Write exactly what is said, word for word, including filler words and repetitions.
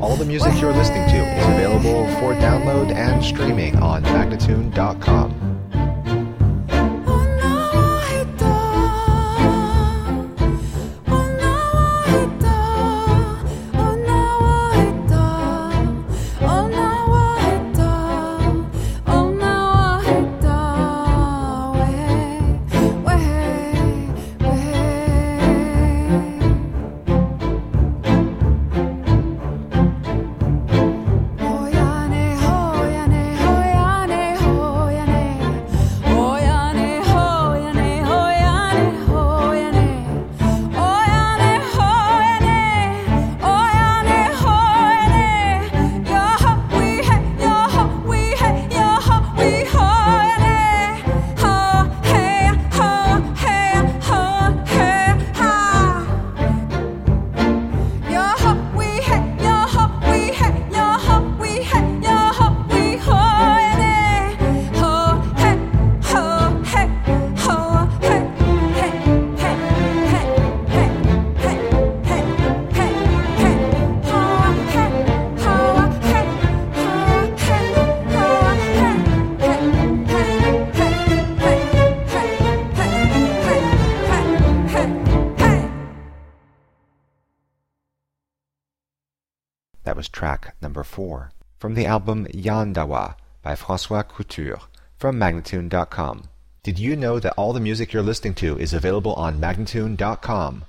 all the music you're listening to is available for download and streaming on Magnatune dot com. That was track number four from the album Yandawa by François Couture from Magnatune dot com. Did you know that all the music you're listening to is available on Magnatune dot com?